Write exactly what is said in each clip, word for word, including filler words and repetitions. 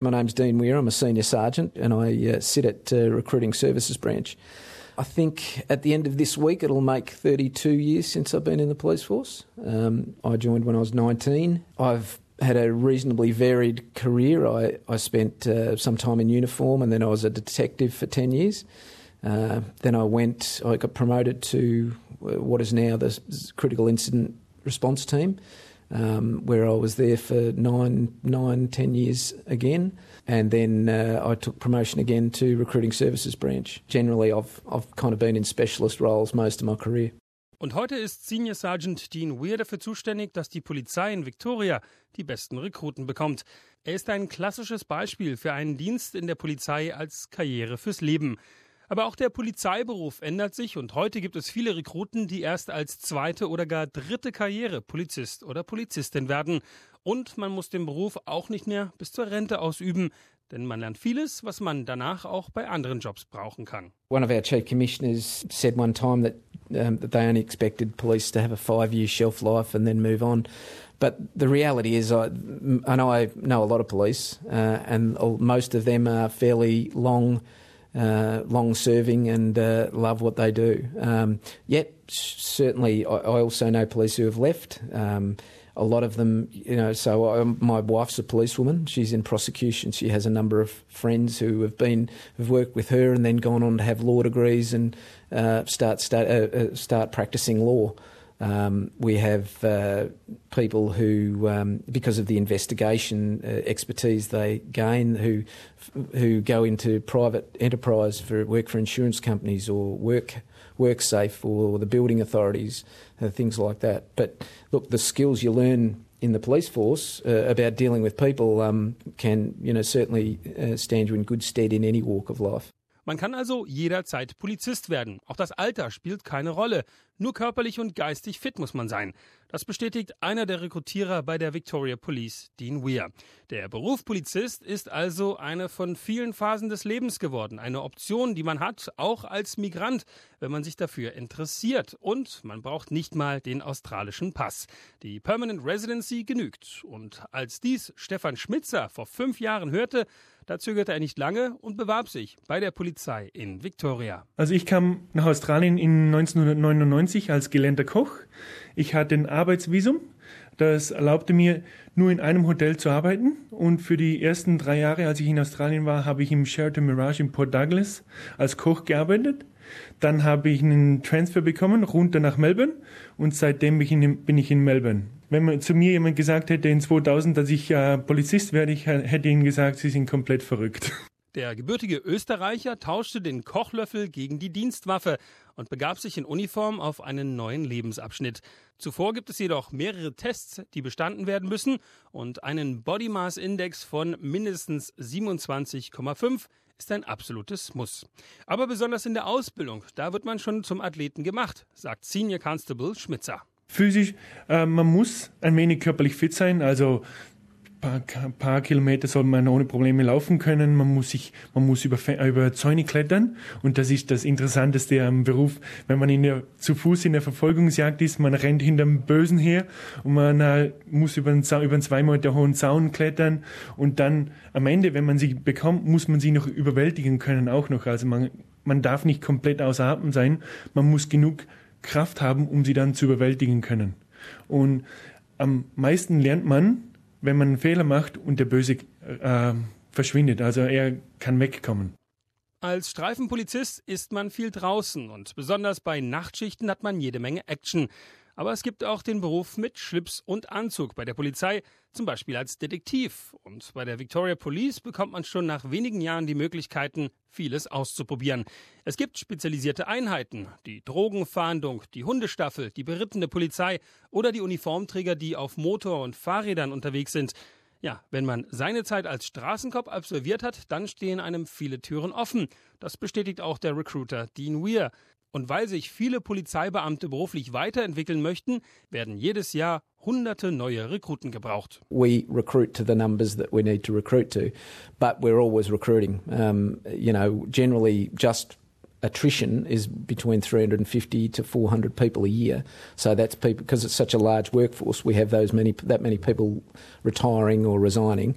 My name's Dean Weir. I'm a senior sergeant and I uh, sit at uh, Recruiting Services Branch. I think at the end of this week it'll make thirty-two years since I've been in the police force. Um, I joined when I was nineteen. I've had a reasonably varied career. I, I spent uh, some time in uniform and then I was a detective for ten years. Uh, then I went, I got promoted to what is now the Critical Incident Response Team, um, where I was there for nine, nine, ten years again. And then uh, I took promotion again to Recruiting Services Branch. Generally, I've, I've kind of been in specialist roles most of my career. Und heute ist Senior Sergeant Dean Weir dafür zuständig, dass die Polizei in Victoria die besten Rekruten bekommt. Er ist ein klassisches Beispiel für einen Dienst in der Polizei als Karriere fürs Leben. Aber auch der Polizeiberuf ändert sich und heute gibt es viele Rekruten, die erst als zweite oder gar dritte Karriere Polizist oder Polizistin werden. Und man muss den Beruf auch nicht mehr bis zur Rente ausüben, denn man lernt vieles, was man danach auch bei anderen Jobs brauchen kann. One of our chief commissioners said one time that, um, that they only expected police to have a five-year shelf life and then move on. But the reality is, I, I know I know a lot of police, uh, and most of them are fairly long Uh, long-serving and uh, love what they do. Um, yet, certainly, I, I also know police who have left. Um, a lot of them, you know, so I, my wife's a policewoman. She's in prosecution. She has a number of friends who have been, have worked with her and then gone on to have law degrees and uh, start start uh, start practicing law. Um, we have uh, people who, um, because of the investigation uh, expertise they gain, who who go into private enterprise for work for insurance companies or work WorkSafe or the building authorities, uh, things like that. But look, the skills you learn in the police force uh, about dealing with people um, can, you know, certainly uh, stand you in good stead in any walk of life. Man kann also jederzeit Polizist werden. Auch das Alter spielt keine Rolle. Nur körperlich und geistig fit muss man sein. Das bestätigt einer der Rekrutierer bei der Victoria Police, Dean Weir. Der Beruf Polizist ist also eine von vielen Phasen des Lebens geworden. Eine Option, die man hat, auch als Migrant, wenn man sich dafür interessiert. Und man braucht nicht mal den australischen Pass. Die Permanent Residency genügt. Und als dies Stefan Schmitzer vor fünf Jahren hörte, da zögerte er nicht lange und bewarb sich bei der Polizei in Victoria. Also ich kam nach Australien in neunzehnhundertneunundneunzig als gelernter Koch. Ich hatte ein Arbeitsvisum. Das erlaubte mir, nur in einem Hotel zu arbeiten. Und für die ersten drei Jahre, als ich in Australien war, habe ich im Sheraton Mirage in Port Douglas als Koch gearbeitet. Dann habe ich einen Transfer bekommen, runter nach Melbourne. Und seitdem bin ich in Melbourne. Wenn man zu mir jemand gesagt hätte in zweitausend, dass ich äh, Polizist werde, ich hätte ihnen gesagt, sie sind komplett verrückt. Der gebürtige Österreicher tauschte den Kochlöffel gegen die Dienstwaffe und begab sich in Uniform auf einen neuen Lebensabschnitt. Zuvor gibt es jedoch mehrere Tests, die bestanden werden müssen und einen Body Mass Index von mindestens siebenundzwanzig Komma fünf ist ein absolutes Muss. Aber besonders in der Ausbildung, da wird man schon zum Athleten gemacht, sagt Senior Constable Schmitzer. Physisch, äh, man muss ein wenig körperlich fit sein, also ein paar, paar Kilometer soll man ohne Probleme laufen können, man muss sich, man muss über, über Zäune klettern und das ist das Interessanteste am Beruf, wenn man in der, zu Fuß in der Verfolgungsjagd ist, man rennt hinterm Bösen her und man äh, muss über einen, über einen zwei Meter hohen Zaun klettern und dann am Ende, wenn man sie bekommt, muss man sie noch überwältigen können auch noch, also man, man darf nicht komplett außer Atem sein, man muss genug Kraft haben, um sie dann zu überwältigen können. Und am meisten lernt man, wenn man einen Fehler macht und der Böse äh, verschwindet, also er kann wegkommen. Als Streifenpolizist ist man viel draußen und besonders bei Nachtschichten hat man jede Menge Action. Aber es gibt auch den Beruf mit Schlips und Anzug bei der Polizei, zum Beispiel als Detektiv. Und bei der Victoria Police bekommt man schon nach wenigen Jahren die Möglichkeiten, vieles auszuprobieren. Es gibt spezialisierte Einheiten, die Drogenfahndung, die Hundestaffel, die berittene Polizei oder die Uniformträger, die auf Motor- und Fahrrädern unterwegs sind. Ja, wenn man seine Zeit als Straßencop absolviert hat, dann stehen einem viele Türen offen. Das bestätigt auch der Recruiter Dean Weir. Und weil sich viele Polizeibeamte beruflich weiterentwickeln möchten, werden jedes Jahr hunderte neue Rekruten gebraucht. We recruit to the numbers that we need to recruit to, but we're always recruiting. Um, you know, generally just attrition is between three hundred fifty to four hundred people a year. So that's people, because it's such a large workforce, we have those many that many people retiring or resigning.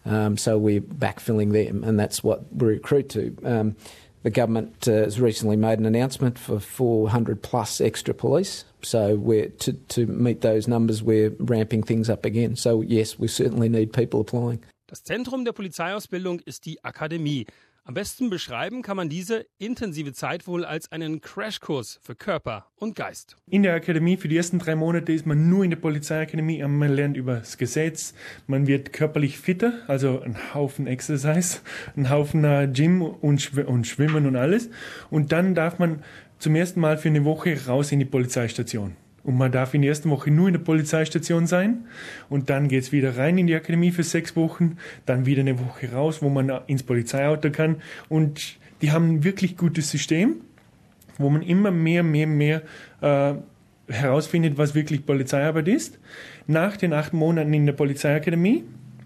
Um, so we're backfilling them, and that's what we recruit to. Um, the government uh, has recently made an announcement for four hundred plus extra police. So we're to, to meet those numbers, we're ramping things up again. So yes, we certainly need people applying. Das Zentrum der Polizeiausbildung ist die Akademie. Am besten beschreiben kann man diese intensive Zeit wohl als einen Crashkurs für Körper und Geist. In der Akademie für die ersten drei Monate ist man nur in der Polizeiakademie. Man lernt über das Gesetz, man wird körperlich fitter, also ein Haufen Exercise, ein Haufen Gym und, Schw- und Schwimmen und alles. Und dann darf man zum ersten Mal für eine Woche raus in die Polizeistation. Und man darf in der ersten Woche nur in der Polizeistation sein und dann geht's wieder rein in die Akademie für sechs Wochen, dann wieder eine Woche raus, wo man ins Polizeiauto kann. Und die haben ein wirklich gutes System, wo man immer mehr, mehr, mehr äh, herausfindet, was wirklich Polizeiarbeit ist. Nach den acht Monaten in der Polizeiakademie,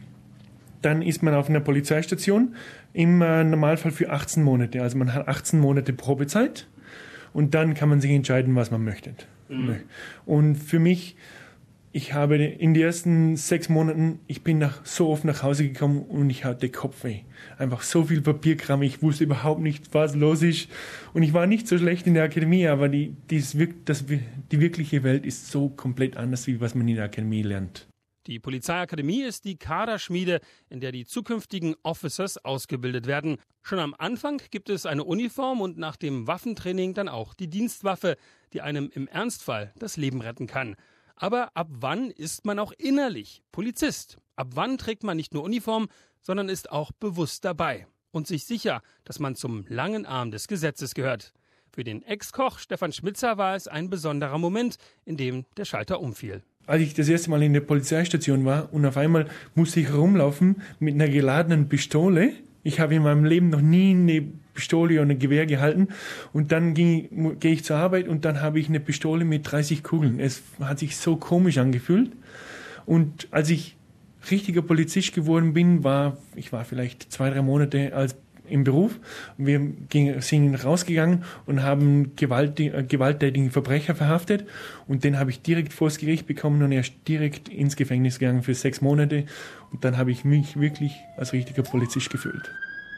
dann ist man auf einer Polizeistation, im äh, Normalfall für achtzehn Monate. Also man hat achtzehn Monate Probezeit und dann kann man sich entscheiden, was man möchte. Mhm. Und für mich, ich habe in den ersten sechs Monaten, ich bin nach, so oft nach Hause gekommen und ich hatte Kopfweh. Einfach so viel Papierkram, ich wusste überhaupt nicht, was los ist. Und ich war nicht so schlecht in der Akademie, aber die, die, das, die wirkliche Welt ist so komplett anders, wie was man in der Akademie lernt. Die Polizeiakademie ist die Kaderschmiede, in der die zukünftigen Officers ausgebildet werden. Schon am Anfang gibt es eine Uniform und nach dem Waffentraining dann auch die Dienstwaffe, die einem im Ernstfall das Leben retten kann. Aber ab wann ist man auch innerlich Polizist? Ab wann trägt man nicht nur Uniform, sondern ist auch bewusst dabei und sich sicher, dass man zum langen Arm des Gesetzes gehört? Für den Ex-Koch Stefan Schmitzer war es ein besonderer Moment, in dem der Schalter umfiel. Als ich das erste Mal in der Polizeistation war und auf einmal musste ich rumlaufen mit einer geladenen Pistole. Ich habe in meinem Leben noch nie eine Pistole oder ein Gewehr gehalten. Und dann gehe ich zur Arbeit und dann habe ich eine Pistole mit dreißig Kugeln. Es hat sich so komisch angefühlt. Und als ich richtiger Polizist geworden bin, war ich war vielleicht zwei, drei Monate als im Beruf. Wir ging, sind rausgegangen und haben Gewalt, äh, gewalttätigen Verbrecher verhaftet und den habe ich direkt vors Gericht bekommen und er ist direkt ins Gefängnis gegangen für sechs Monate und dann habe ich mich wirklich als richtiger Polizist gefühlt.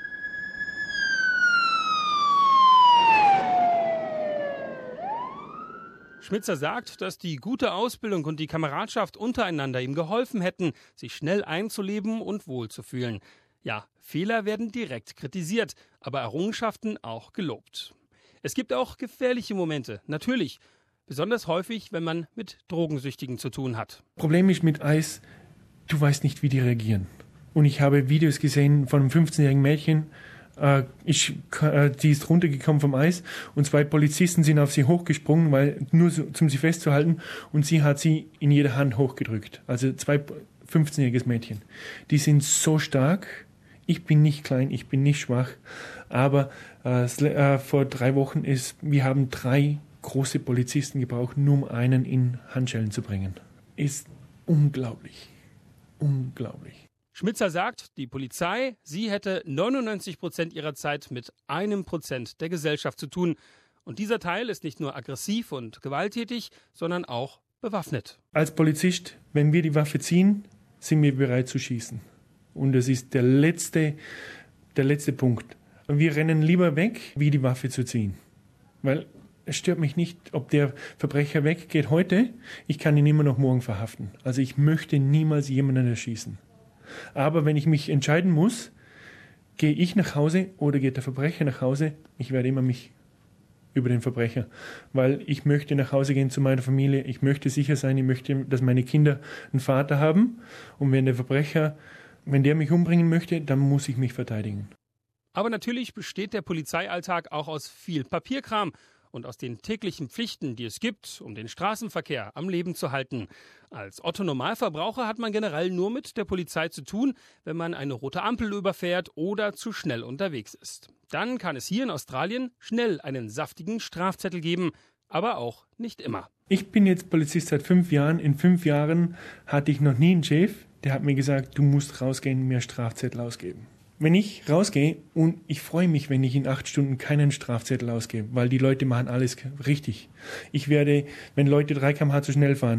Schmitzer sagt, dass die gute Ausbildung und die Kameradschaft untereinander ihm geholfen hätten, sich schnell einzuleben und wohlzufühlen. Ja, Fehler werden direkt kritisiert, aber Errungenschaften auch gelobt. Es gibt auch gefährliche Momente, natürlich. Besonders häufig, wenn man mit Drogensüchtigen zu tun hat. Problem ist mit Eis, du weißt nicht, wie die reagieren. Und ich habe Videos gesehen von einem fünfzehnjährigen Mädchen, äh, ich, äh, die ist runtergekommen vom Eis und zwei Polizisten sind auf sie hochgesprungen, weil nur so, um sie festzuhalten und sie hat sie in jeder Hand hochgedrückt. Also zwei fünfzehnjähriges Mädchen. Die sind so stark. Ich bin nicht klein, ich bin nicht schwach, aber äh, äh, vor drei Wochen ist, wir haben drei große Polizisten gebraucht, nur um einen in Handschellen zu bringen. Ist unglaublich, unglaublich. Schmitzer sagt, die Polizei, sie hätte neunundneunzig Prozent ihrer Zeit mit einem Prozent der Gesellschaft zu tun. Und dieser Teil ist nicht nur aggressiv und gewalttätig, sondern auch bewaffnet. Als Polizist, wenn wir die Waffe ziehen, sind wir bereit zu schießen. Und das ist der letzte, der letzte Punkt. Wir rennen lieber weg, wie die Waffe zu ziehen. Weil es stört mich nicht, ob der Verbrecher weggeht heute. Ich kann ihn immer noch morgen verhaften. Also ich möchte niemals jemanden erschießen. Aber wenn ich mich entscheiden muss, gehe ich nach Hause oder geht der Verbrecher nach Hause, ich werde immer mich über den Verbrecher. Weil ich möchte nach Hause gehen zu meiner Familie. Ich möchte sicher sein, ich möchte, dass meine Kinder einen Vater haben. Und wenn der Verbrecher Wenn der mich umbringen möchte, dann muss ich mich verteidigen. Aber natürlich besteht der Polizeialltag auch aus viel Papierkram und aus den täglichen Pflichten, die es gibt, um den Straßenverkehr am Leben zu halten. Als Otto-Normalverbraucher hat man generell nur mit der Polizei zu tun, wenn man eine rote Ampel überfährt oder zu schnell unterwegs ist. Dann kann es hier in Australien schnell einen saftigen Strafzettel geben, aber auch nicht immer. Ich bin jetzt Polizist seit fünf Jahren. In fünf Jahren hatte ich noch nie einen Chef, der hat mir gesagt, du musst rausgehen und mir Strafzettel ausgeben. Wenn ich rausgehe und ich freue mich, wenn ich in acht Stunden keinen Strafzettel ausgebe, weil die Leute machen alles richtig. Ich werde, wenn Leute drei Kilometer pro Stunde zu schnell fahren,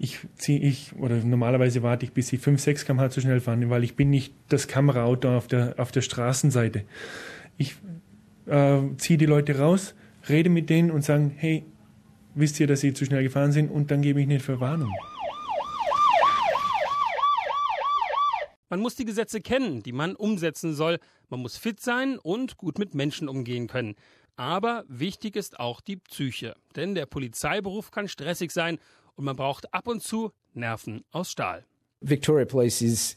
ich ziehe ich, oder normalerweise warte ich, bis sie fünf, sechs Kilometer pro Stunde zu schnell fahren, weil ich bin nicht das Kameraauto auf der, auf der Straßenseite. Ich äh, ziehe die Leute raus, rede mit denen und sage, hey, wisst ihr, dass sie zu schnell gefahren sind? Und dann gebe ich nicht Verwarnung. Man muss die Gesetze kennen, die man umsetzen soll. Man muss fit sein und gut mit Menschen umgehen können. Aber wichtig ist auch die Psyche. Denn der Polizeiberuf kann stressig sein und man braucht ab und zu Nerven aus Stahl. Victoria Police is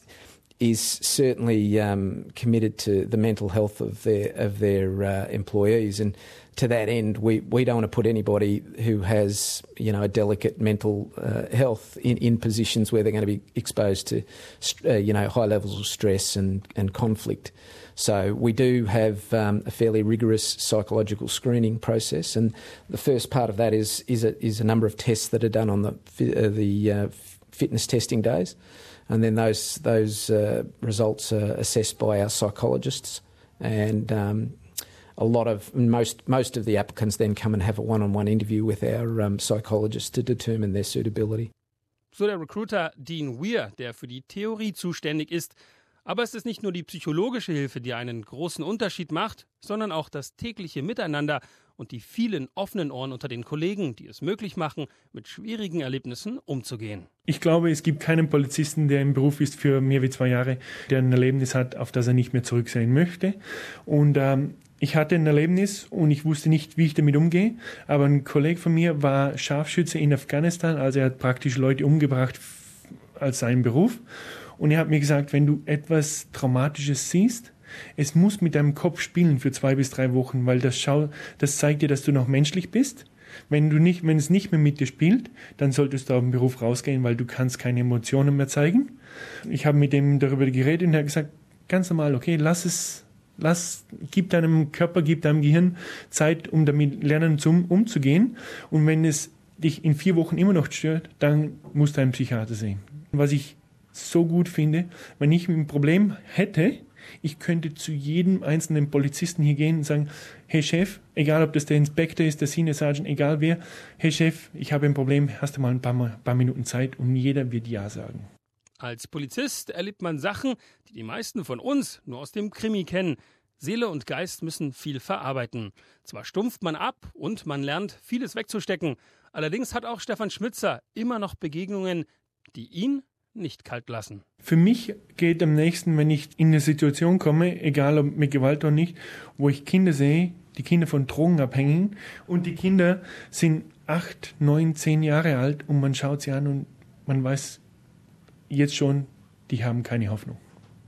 is certainly um, committed to the mental health of their of their uh, employees, and to that end, we, we don't want to put anybody who has you know a delicate mental uh, health in, in positions where they're going to be exposed to uh, you know high levels of stress and, and conflict. So we do have um, a fairly rigorous psychological screening process, and the first part of that is is a, is a number of tests that are done on the uh, the uh, fitness testing days. And then those those uh, results are assessed by our psychologists, and um, a lot of most most of the applicants then come and have a one-on-one interview with our um, psychologists to determine their suitability. So der Recruiter Dean Weir, der für die Theorie zuständig ist. Aber es ist nicht nur die psychologische Hilfe, die einen großen Unterschied macht, sondern auch das tägliche Miteinander und die vielen offenen Ohren unter den Kollegen, die es möglich machen, mit schwierigen Erlebnissen umzugehen. Ich glaube, es gibt keinen Polizisten, der im Beruf ist für mehr wie zwei Jahre, der ein Erlebnis hat, auf das er nicht mehr zurück sein möchte. Und ähm, ich hatte ein Erlebnis und ich wusste nicht, wie ich damit umgehe. Aber ein Kollege von mir war Scharfschütze in Afghanistan, also er hat praktisch Leute umgebracht als seinen Beruf. Und er hat mir gesagt, wenn du etwas Traumatisches siehst, es muss mit deinem Kopf spielen für zwei bis drei Wochen, weil das, schau, das zeigt dir, dass du noch menschlich bist. Wenn du nicht, wenn es nicht mehr mit dir spielt, dann solltest du aus dem Beruf rausgehen, weil du kannst keine Emotionen mehr zeigen. Ich habe mit ihm darüber geredet und er hat gesagt, ganz normal, okay, lass es, lass, gib deinem Körper, gib deinem Gehirn Zeit, um damit lernen zum, umzugehen. Und wenn es dich in vier Wochen immer noch stört, dann musst du einen Psychiater sehen. Was ich so gut finde, wenn ich ein Problem hätte, ich könnte zu jedem einzelnen Polizisten hier gehen und sagen, hey Chef, egal ob das der Inspektor ist, der Senior Sergeant, egal wer, hey Chef, ich habe ein Problem, hast du mal ein paar, mal, paar Minuten Zeit und jeder wird Ja sagen. Als Polizist erlebt man Sachen, die die meisten von uns nur aus dem Krimi kennen. Seele und Geist müssen viel verarbeiten. Zwar stumpft man ab und man lernt, vieles wegzustecken. Allerdings hat auch Stefan Schmitzer immer noch Begegnungen, die ihn nicht kalt lassen. Für mich geht am nächsten, wenn ich in eine Situation komme, egal ob mit Gewalt oder nicht, wo ich Kinder sehe, die Kinder von Drogenabhängigen, und die Kinder sind acht, neun, zehn Jahre alt und man schaut sie an und man weiß jetzt schon, die haben keine Hoffnung.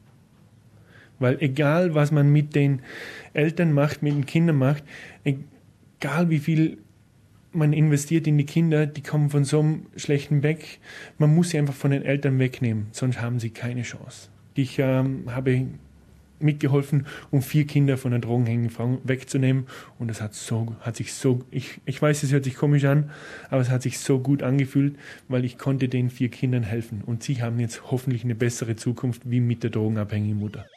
Weil egal, was man mit den Eltern macht, mit den Kindern macht, egal wie viel man investiert in die Kinder, die kommen von so einem schlechten weg. Man muss sie einfach von den Eltern wegnehmen, sonst haben sie keine Chance. Ich ähm, habe mitgeholfen, um vier Kinder von einer drogenhängigen Frau wegzunehmen, und das hat so, hat sich so, ich, ich weiß, es hört sich komisch an, aber es hat sich so gut angefühlt, weil ich konnte den vier Kindern helfen und sie haben jetzt hoffentlich eine bessere Zukunft wie mit der drogenabhängigen Mutter.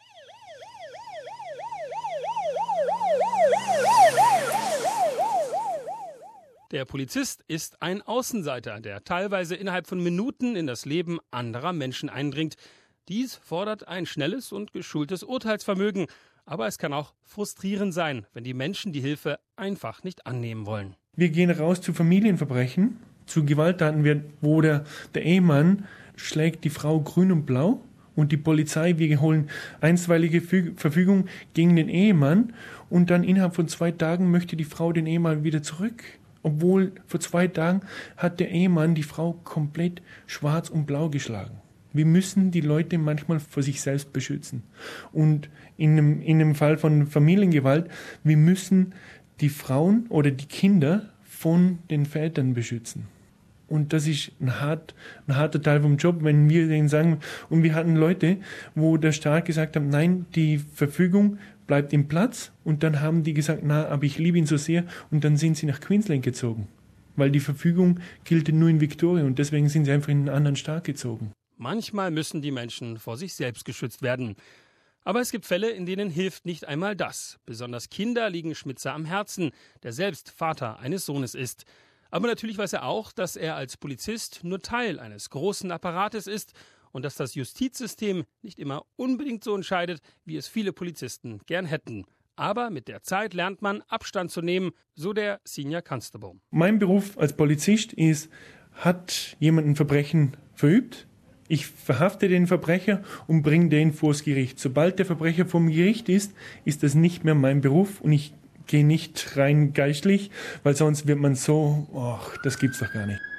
Der Polizist ist ein Außenseiter, der teilweise innerhalb von Minuten in das Leben anderer Menschen eindringt. Dies fordert ein schnelles und geschultes Urteilsvermögen. Aber es kann auch frustrierend sein, wenn die Menschen die Hilfe einfach nicht annehmen wollen. Wir gehen raus zu Familienverbrechen, zu Gewalttaten, wo der, der Ehemann schlägt die Frau grün und blau. Und die Polizei, wir holen einstweilige Verfügung gegen den Ehemann. Und dann innerhalb von zwei Tagen möchte die Frau den Ehemann wieder zurück. Obwohl vor zwei Tagen hat der Ehemann die Frau komplett schwarz und blau geschlagen. Wir müssen die Leute manchmal vor sich selbst beschützen. Und in einem, in einem Fall von Familiengewalt, wir müssen die Frauen oder die Kinder von den Vätern beschützen. Und das ist ein, hart, ein harter Teil vom Job, wenn wir denen sagen, und wir hatten Leute, wo der Staat gesagt hat, nein, die Verfügung bleibt im Platz, und dann haben die gesagt, na, aber ich liebe ihn so sehr, und dann sind sie nach Queensland gezogen, weil die Verfügung gilt nur in Victoria und deswegen sind sie einfach in einen anderen Staat gezogen. Manchmal müssen die Menschen vor sich selbst geschützt werden. Aber es gibt Fälle, in denen hilft nicht einmal das. Besonders Kinder liegen Schmitzer am Herzen, der selbst Vater eines Sohnes ist. Aber natürlich weiß er auch, dass er als Polizist nur Teil eines großen Apparates ist und dass das Justizsystem nicht immer unbedingt so entscheidet, wie es viele Polizisten gern hätten. Aber mit der Zeit lernt man, Abstand zu nehmen, so der Senior Constable. Mein Beruf als Polizist ist, hat jemand ein Verbrechen verübt? Ich verhafte den Verbrecher und bringe den vors Gericht. Sobald der Verbrecher vom Gericht ist, ist das nicht mehr mein Beruf und ich gehe nicht rein geistlich, weil sonst wird man so, ach, das gibt's doch gar nicht.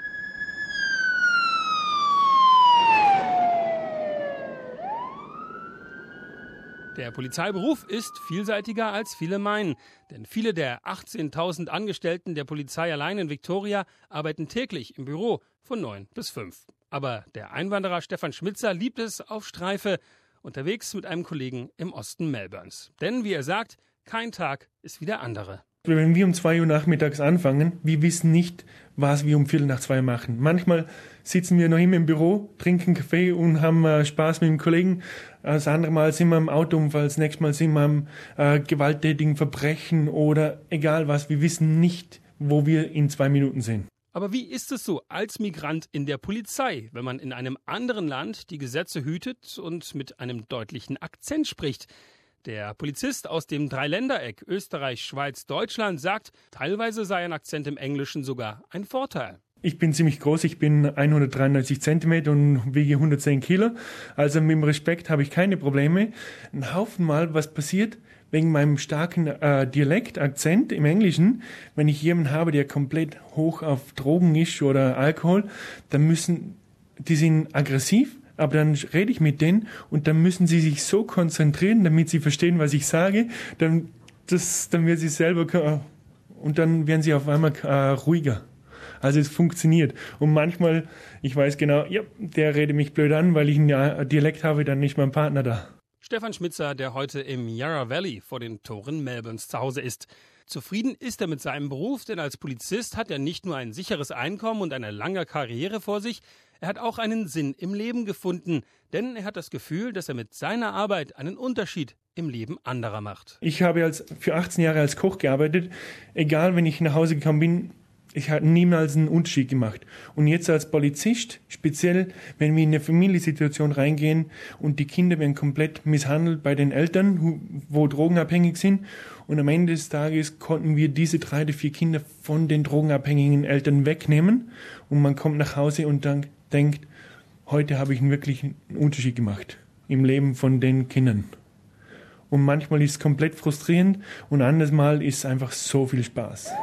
Der Polizeiberuf ist vielseitiger, als viele meinen. Denn viele der achtzehntausend Angestellten der Polizei allein in Victoria arbeiten täglich im Büro von neun bis fünf. Aber der Einwanderer Stefan Schmitzer liebt es auf Streife, unterwegs mit einem Kollegen im Osten Melbournes. Denn, wie er sagt, kein Tag ist wie der andere. Wenn wir um zwei Uhr nachmittags anfangen, wir wissen nicht, was wir um Viertel nach zwei machen. Manchmal sitzen wir noch immer im Büro, trinken Kaffee und haben äh, Spaß mit dem Kollegen. Das andere Mal sind wir im Autounfall, das nächste Mal sind wir am äh, gewalttätigen Verbrechen oder egal was. Wir wissen nicht, wo wir in zwei Minuten sind. Aber wie ist es so als Migrant in der Polizei, wenn man in einem anderen Land die Gesetze hütet und mit einem deutlichen Akzent spricht? Der Polizist aus dem Dreiländereck Österreich, Schweiz, Deutschland sagt, teilweise sei ein Akzent im Englischen sogar ein Vorteil. Ich bin ziemlich groß, ich bin hundertdreiundneunzig Zentimeter und wiege hundertzehn Kilo. Also mit dem Respekt habe ich keine Probleme. Ein Haufen Mal, was passiert wegen meinem starken äh, Dialektakzent im Englischen, wenn ich jemanden habe, der komplett hoch auf Drogen ist oder Alkohol, dann müssen, die sind aggressiv. Aber dann rede ich mit denen und dann müssen sie sich so konzentrieren, damit sie verstehen, was ich sage. Dann, das, dann werden sie selber, und dann werden sie auf einmal äh, ruhiger. Also es funktioniert. Und manchmal, ich weiß genau, ja, der redet mich blöd an, weil ich einen Dialekt habe, dann nicht mein Partner da. Stefan Schmitzer, der heute im Yarra Valley vor den Toren Melbournes zu Hause ist. Zufrieden ist er mit seinem Beruf, denn als Polizist hat er nicht nur ein sicheres Einkommen und eine lange Karriere vor sich, er hat auch einen Sinn im Leben gefunden, denn er hat das Gefühl, dass er mit seiner Arbeit einen Unterschied im Leben anderer macht. Ich habe als, für achtzehn Jahre als Koch gearbeitet. Egal, wenn ich nach Hause gekommen bin, ich habe niemals einen Unterschied gemacht. Und jetzt als Polizist, speziell, wenn wir in eine Familiensituation reingehen und die Kinder werden komplett misshandelt bei den Eltern, wo drogenabhängig sind. Und am Ende des Tages konnten wir diese drei oder vier Kinder von den drogenabhängigen Eltern wegnehmen. Und man kommt nach Hause und dann denkt, heute habe ich wirklich einen Unterschied gemacht im Leben von den Kindern. Und manchmal ist es komplett frustrierend und anderes Mal ist es einfach so viel Spaß.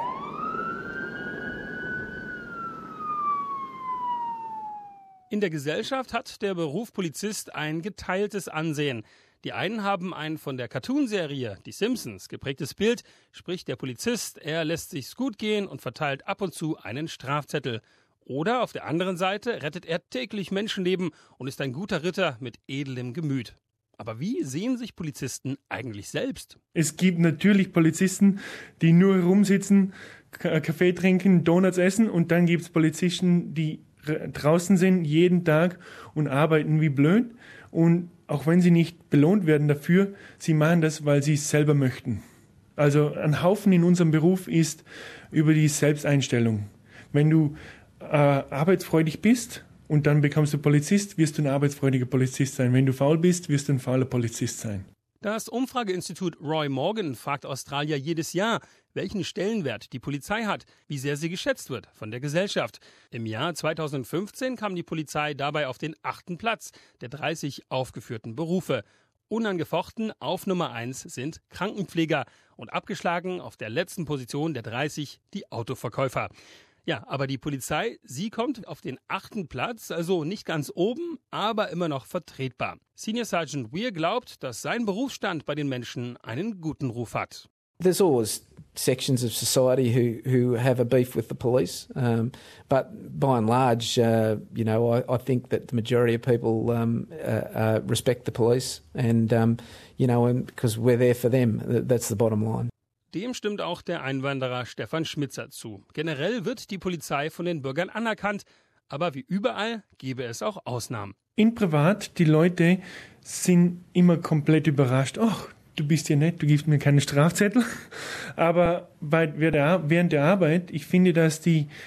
In der Gesellschaft hat der Beruf Polizist ein geteiltes Ansehen. Die einen haben ein von der Cartoonserie Die Simpsons geprägtes Bild, sprich der Polizist, er lässt sich's gut gehen und verteilt ab und zu einen Strafzettel. Oder auf der anderen Seite rettet er täglich Menschenleben und ist ein guter Ritter mit edlem Gemüt. Aber wie sehen sich Polizisten eigentlich selbst? Es gibt natürlich Polizisten, die nur herumsitzen, Kaffee trinken, Donuts essen und dann gibt es Polizisten, die draußen sind jeden Tag und arbeiten wie blöd und auch wenn sie nicht belohnt werden dafür, sie machen das, weil sie es selber möchten. Also ein Haufen in unserem Beruf ist über die Selbsteinstellung. Wenn du äh, arbeitsfreudig bist und dann bekommst du Polizist, wirst du ein arbeitsfreudiger Polizist sein. Wenn du faul bist, wirst du ein fauler Polizist sein. Das Umfrageinstitut Roy Morgan fragt Australier jedes Jahr, welchen Stellenwert die Polizei hat, wie sehr sie geschätzt wird von der Gesellschaft. Im Jahr zweitausendfünfzehn kam die Polizei dabei auf den achten Platz der dreißig aufgeführten Berufe. Unangefochten auf Nummer eins sind Krankenpfleger und abgeschlagen auf der letzten Position der dreißig die Autoverkäufer. Ja, aber die Polizei, sie kommt auf den achten Platz, also nicht ganz oben, aber immer noch vertretbar. Senior Sergeant Weir glaubt, dass sein Berufsstand bei den Menschen einen guten Ruf hat. There's always sections of society who, who have a beef with the police, um, but by and large, uh, you know, I, I think that the majority of people um, uh, uh, respect the police, and um, you know, and because we're there for them, that's the bottom line. Dem stimmt auch der Einwanderer Stefan Schmitzer zu. Generell wird die Polizei von den Bürgern anerkannt, aber wie überall gäbe es auch Ausnahmen. In Privat, die Leute sind immer komplett überrascht. Ach, du bist ja nett, du gibst mir keine Strafzettel. Aber bei, während der Arbeit, ich finde, dass die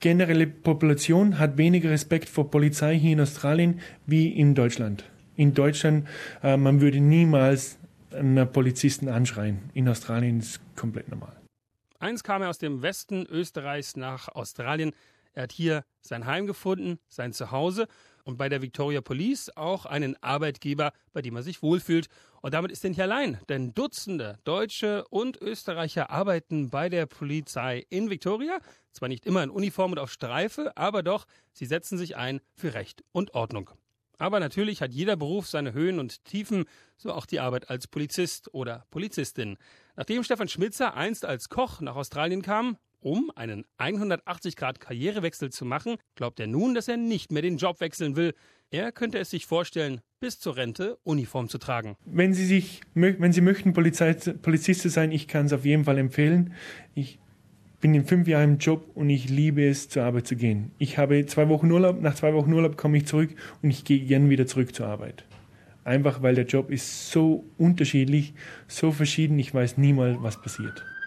generelle Population hat weniger Respekt vor Polizei hier in Australien wie in Deutschland. In Deutschland, äh, man würde niemals einen Polizisten anschreien. In Australien ist es komplett normal. Einst kam er aus dem Westen Österreichs nach Australien. Er hat hier sein Heim gefunden, sein Zuhause und bei der Victoria Police auch einen Arbeitgeber, bei dem er sich wohlfühlt. Und damit ist er nicht allein, denn Dutzende Deutsche und Österreicher arbeiten bei der Polizei in Victoria. Zwar nicht immer in Uniform und auf Streife, aber doch, sie setzen sich ein für Recht und Ordnung. Aber natürlich hat jeder Beruf seine Höhen und Tiefen, so auch die Arbeit als Polizist oder Polizistin. Nachdem Stefan Schmitzer einst als Koch nach Australien kam, um einen hundertachtzig Grad Karrierewechsel zu machen, glaubt er nun, dass er nicht mehr den Job wechseln will. Er könnte es sich vorstellen, bis zur Rente Uniform zu tragen. Wenn Sie, sich, wenn Sie möchten, Polizei, Polizist zu sein, ich kann es auf jeden Fall empfehlen. Ich bin in fünf Jahren im Job und ich liebe es, zur Arbeit zu gehen. Ich habe zwei Wochen Urlaub, nach zwei Wochen Urlaub komme ich zurück und ich gehe gern wieder zurück zur Arbeit. Einfach weil der Job ist so unterschiedlich, so verschieden, ich weiß niemals, was passiert.